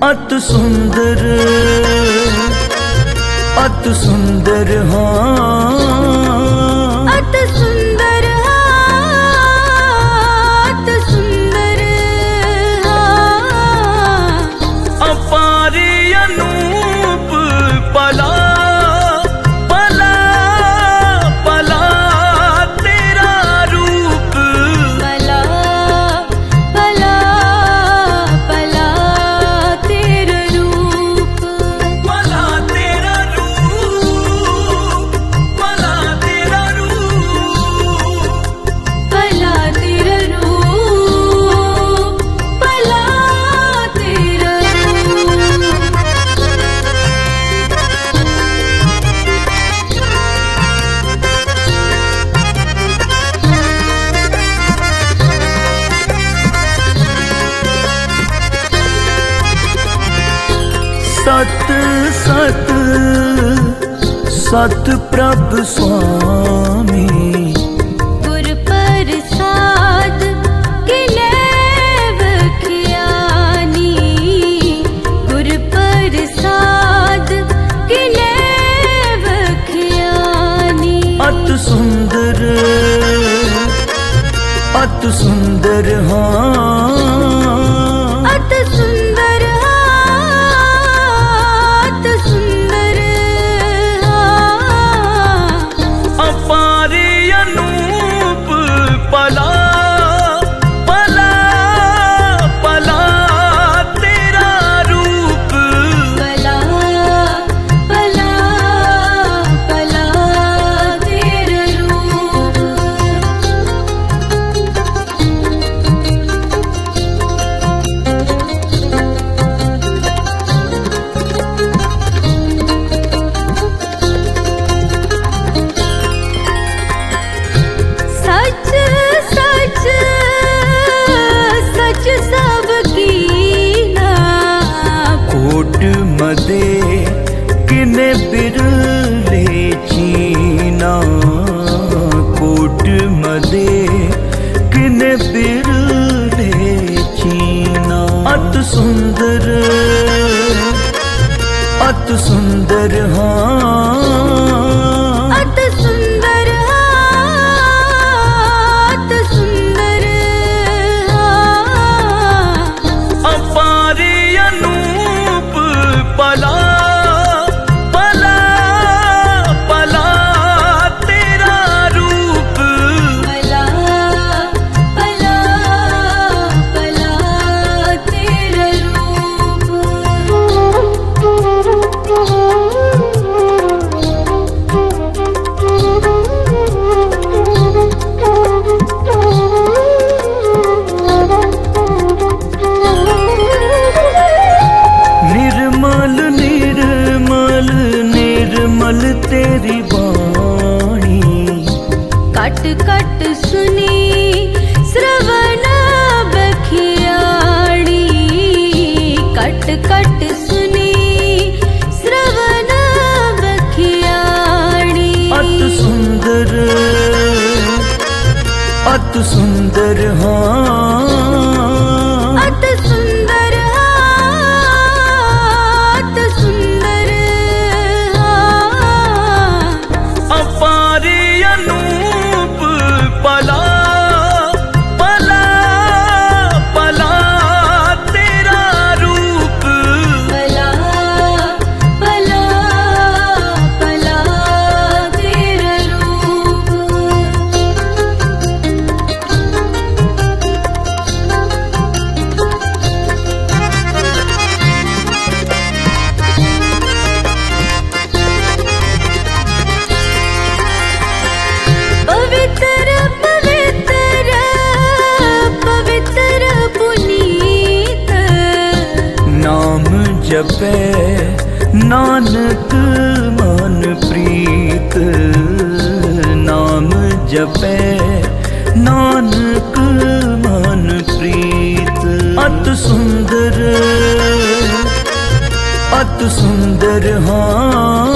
अत सुंदर हाँ, अत सुंदर हाँ, अत सुंदर हाँ। अपारी अनूप पला पला पला तेरा रूप, पला पला पला तेरा रूप, पला तेरा रूप, पला तेरा रूप, पला तेरा रूप, पला तेरा सत सत सत प्रभ स्वामी, गुर प्रसाद किलेव खियानी, गुर प्रसाद किलेव खियानी। अत सुंदर हाँ, अत सुंदर हाँ, अत सुंदर हाँ। अपारी अनूप पला पला पला तेरा रूप, पला पला पला तेरा रूप। सच सच सच सब कीना, कोट मदे किने बिरले चीना, कोट मदे किने बिरले चीना। अत सुंदर हाँ, अत सुंदर हाँ, अत सुंदर हाँ। अपारी अनूप पला पला पला तेरा रूप, पला पला पला तेरा निर्मल निर्मल निर्मल तेरी वाणी, कट कट सुनी श्रवण बखियाणी, कट कट सुनी श्रवण बखियाणी। अत सुंदर हाँ, अत सुंदर हाँ, अत सुंदर हाँ। अपारी अनूप पला पला पला तेरा रूप, पला पला पला तेरा रूप। पवित्र पवित्र पवित्र पुनीत, नाम जपे नानक मन प्रीत, नाम जपे नानक मन प्रीत। अत सुंदर हाँ,